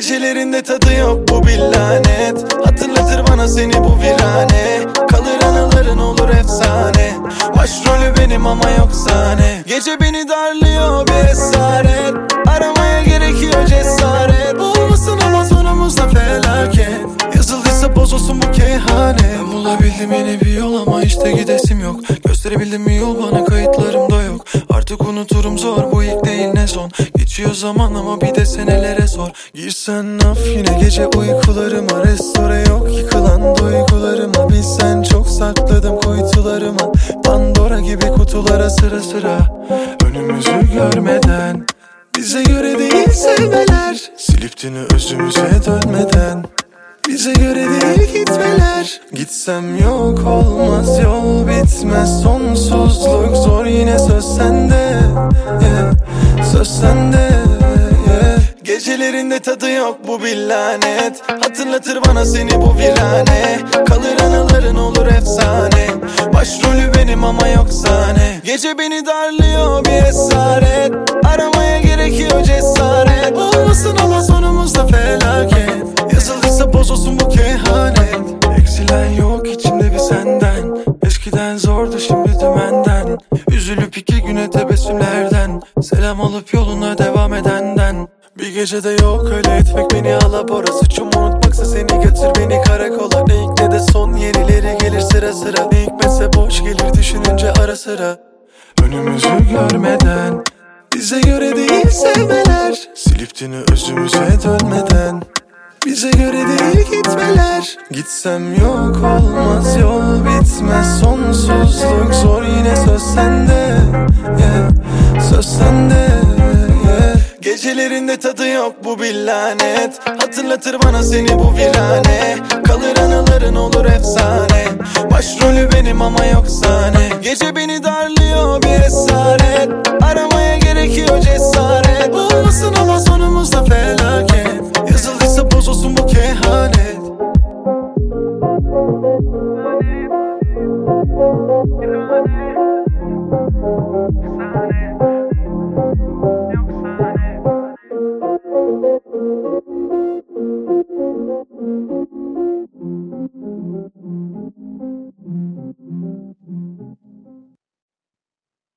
Gecelerinde tadı yok bu bir lanet. Hatırlatır bana seni bu virane. Kalır anıların olur efsane. Başrolü benim ama yok sahne. Gece beni darlıyor bir esaret. Aramaya gerekiyor cesaret. Olmasın ama sonumuzda felaket. Yazıldıysa bozulsun bu kehanet. Ben bulabildim yeni bir yol ama işte gidesim yok. Gösterebildim bir yol bana kayıtlarımda yok. Artık unuturum zor, bu ilk değil ne son. Geçiyor zaman ama bir de senelere sor. Girsen af yine gece uykularıma. Restore yok yıkılan duygularıma. Bilsen çok sakladım kuytularıma. Pandora gibi kutulara sıra sıra. Önümüzü görmeden, bize göre değil sevmeler. Silip dünü özümüze dönmeden, bize göre değil gitmeler. Gitsem yok olmaz, yol bitmez, sonsuzluk zor, yine söz sende, söz sende. Gecelerinde tadı yok bu bir lanet. Hatırlatır bana seni bu virane. Kalır anıların olur efsane. Başrolü benim ama yok sahne. Gece beni darlıyor bir esaret. Aramaya gerekiyor cesaret. Olmasın ama sonumuzda felaket. Yazıldıysa bozulsun bu kehanet. Eksilen yok içimde bir senden. Eskiden zordu şimdi dümenden. Üzülüp iki güne tebessümlerden. Selam alıp yoluna devam edenden. Bir gecede yok öyle etmek beni alabora. Suçum unutmaksa seni götür beni karakola. Ne ilk ne de son yenileri gelir sıra sıra. Ne hikmetse boş gelir düşününce ara sıra. Önümüzü görmeden, bize göre değil sevmeler. Silip dünü özümüze dönmeden, bize göre değil gitmeler. Gitsem yok olmaz, yol bitmez, sonsuzluk zor, yine söz sende, söz sende. Gecelerinde tadı yok bu bir lanet. Hatırlatır bana seni bu virane. Kalır anıların olur efsane. Başrolü benim ama yok sahne. Gece beni